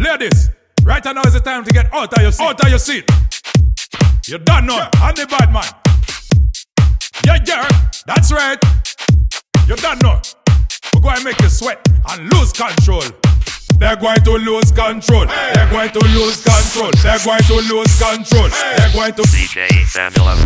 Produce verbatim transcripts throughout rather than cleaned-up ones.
Ladies, right now is the time to get out of your seat. Out of your seat. You done know, I'm the bad man. Yeah, yeah, that's right. You done know. We're going to make you sweat and lose control. They're going to lose control. Hey. They're going to lose control. They're going to lose control. Hey. They're going to. D J Sam eleven.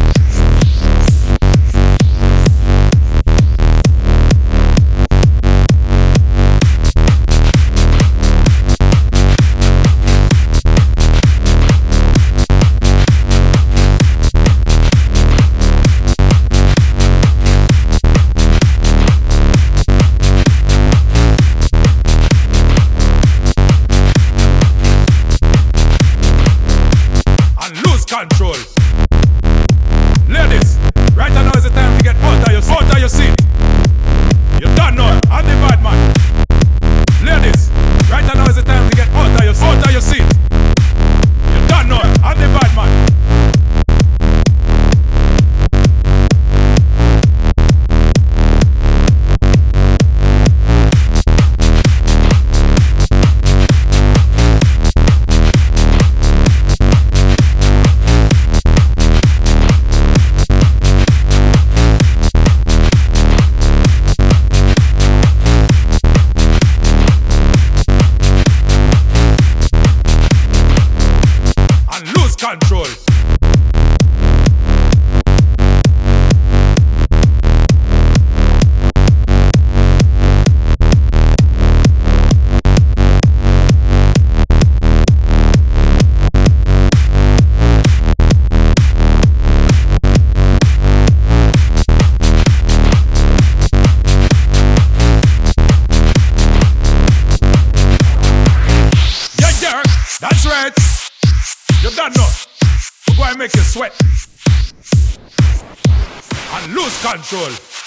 Control. Ladies, right now is the time to get out of your, out of your seat. You done know, I'm the bad man. Ladies, right now is the time to get out of your, out of your seat. You done know, I'm the bad man. Control. Yeah, yeah, that's right. You done know. We're going to make you sweat and lose control.